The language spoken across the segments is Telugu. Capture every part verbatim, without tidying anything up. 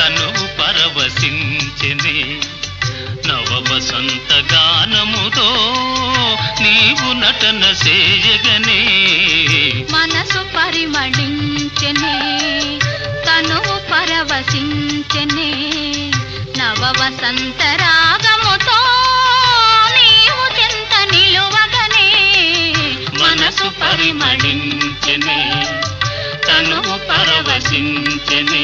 తనువు పరవశించెనే నవ వసంత గానముతో నీవు నటన చేయగనే మనసు పరిమళించెనే తనువు పరవశించెనే నవ వసంత రాగముతో నీవు చెంత నిలువగనే మనసు పరిమళించెనే తనువు పరవశించెనే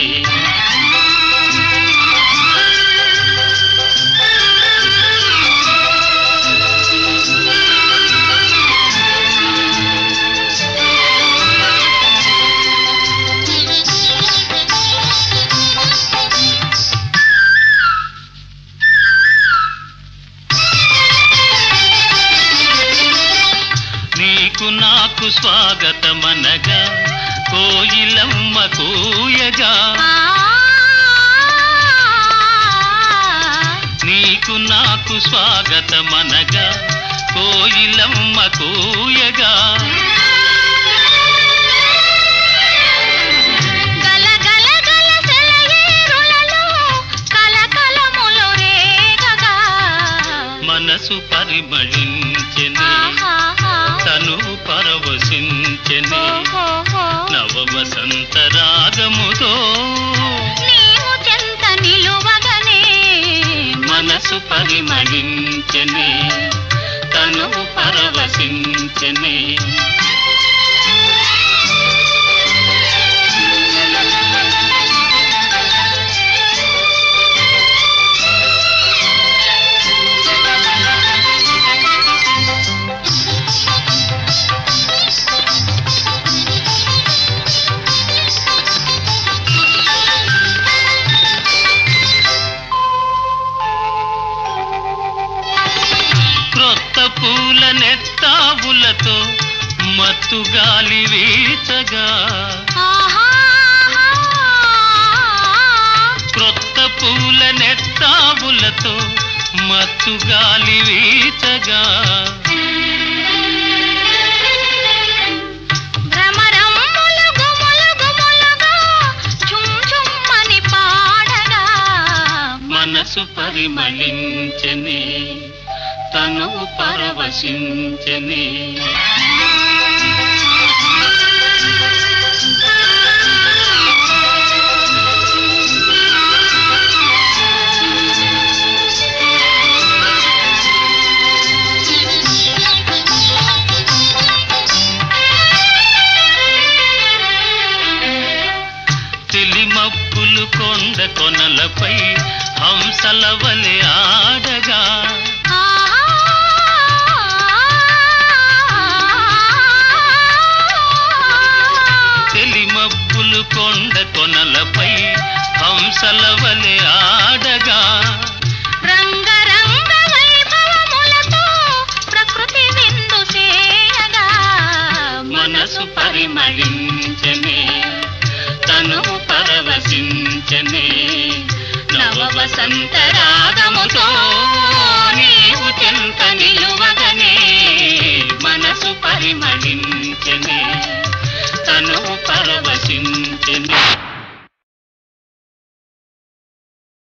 నీకు నాకు స్వాగతమనగా కోయిలమ్మ కూయగా నీకు నాకు స్వాగతమనగా కోయిలమ్మ కూయగా మనసు పరిమళించెనే తనువు పరవశించెనే నవ వసంత రాగముతో నీవు చెంత నిలువగనే మనసు పరిమళించెనే తనువు పరవశించెనే పూల నెత్తావులతో మత్తు గాలి వీచగా క్రొత్త పూల నెత్తావులతో మత్తు గాలి వీచగా మనసు పరిమళించెనే తనువు పరవశించెనే తెలిమప్పులు కొండ కొనలపై హంసల వలె ఆడగా తెలిమప్పులు కొండ కొనలపై హంసల వలె ఆడగా రంగరంగ వైభవములతో ప్రకృతి విందు చేయగా మనసు పరిమళించెనే తనువు పరవశించెనే నవ వసంత రాగముతో నీవు చెంత నిలువగనే మనసు పరిమళించెనే తనువు పరవశించెనే